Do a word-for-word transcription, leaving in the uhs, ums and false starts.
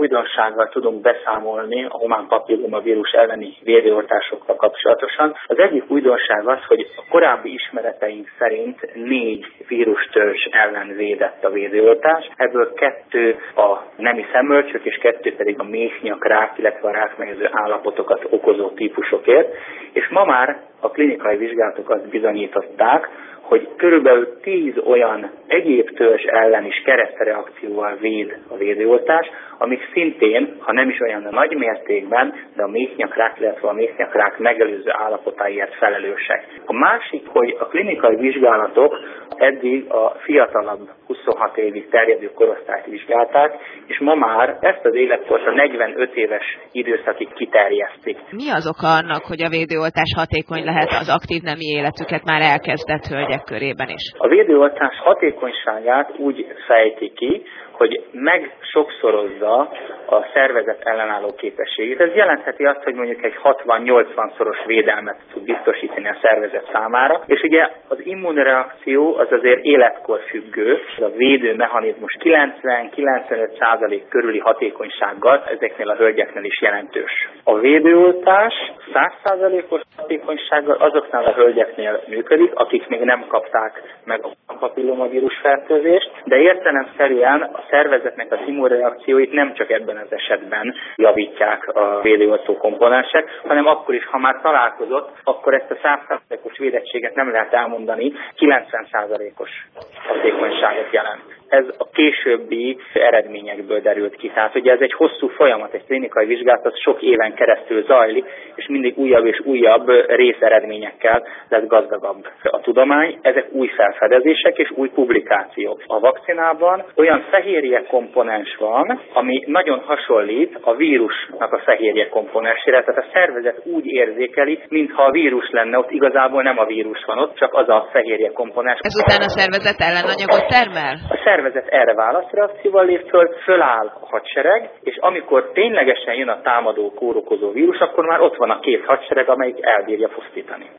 újdonsággal tudunk beszámolni a humán papillomavírus elleni védőoltásokkal kapcsolatosan. Az egyik újdonság az, hogy a korábbi ismereteink szerint négy vírustörzs ellen védett a védőoltás. Ebből kettő a nemi szemölcsök, és kettő pedig a méhnyakrák, illetve a rákmegyező állapotokat okozó típusokért. És ma már a klinikai vizsgálatok azt bizonyították, hogy körülbelül tíz olyan egyéb törzs ellen is keresztreakcióval véd a védőoltás, amik szintén, ha nem is olyan nagy mértékben, de a méhnyakrák, illetve a méhnyakrák megelőző állapotáért felelősek. A másik, hogy a klinikai vizsgálatok eddig a fiatalabb huszonhat évig terjedő korosztályt vizsgálták, és ma már ezt az életkort a negyvenöt éves időszakig kiterjesztik. Mi az oka annak, hogy a védőoltás hatékony lehet az aktív nemi életüket már elkezdett hölgyek körében is? A védőoltás hatékonyságát úgy fejti ki, hogy megsokszorozza a szervezet ellenálló képességét. Ez jelentheti azt, hogy mondjuk egy hatvan-nyolcvan szoros védelmet tud biztosítani a szervezet számára, és ugye az immunreakció az azért életkor függő, a védő mechanizmus kilencven-kilencvenöt százalék körüli hatékonysággal ezeknél a hölgyeknél is jelentős. A védőoltás száz százalékos hatékonysággal azoknál a hölgyeknél működik, akik még nem kapták meg a papillomavírus fertőzést, de értelemszerűen a szervezetnek az immunreakcióit nem csak ebben az esetben javítják a védőoltó komponensek, hanem akkor is, ha már találkozott, akkor ezt a száz százalékos védettséget nem lehet elmondani, kilencven százalékos hatékonyságot jelent. Ez a későbbi eredményekből derült ki. Tehát ugye ez egy hosszú folyamat, egy klinikai vizsgálat, az sok éven keresztül zajlik, és mindig újabb és újabb részeredményekkel lesz gazdagabb a tudomány. Ezek új felfedezések és új publikációk. A vakcinában olyan fehérje komponens van, ami nagyon hasonlít a vírusnak a fehérje komponensére, tehát a szervezet úgy érzékeli, mintha a vírus lenne, ott igazából nem a vírus van ott, csak az a fehérje komponens. Ezután a szervezet ellenanyagot termel? A szervezet erre válaszreakcióval lép föl, föláll a hadsereg, és amikor ténylegesen jön a támadó kórokozó vírus, akkor már ott van a két hadsereg, amelyik elbírja pusztítani.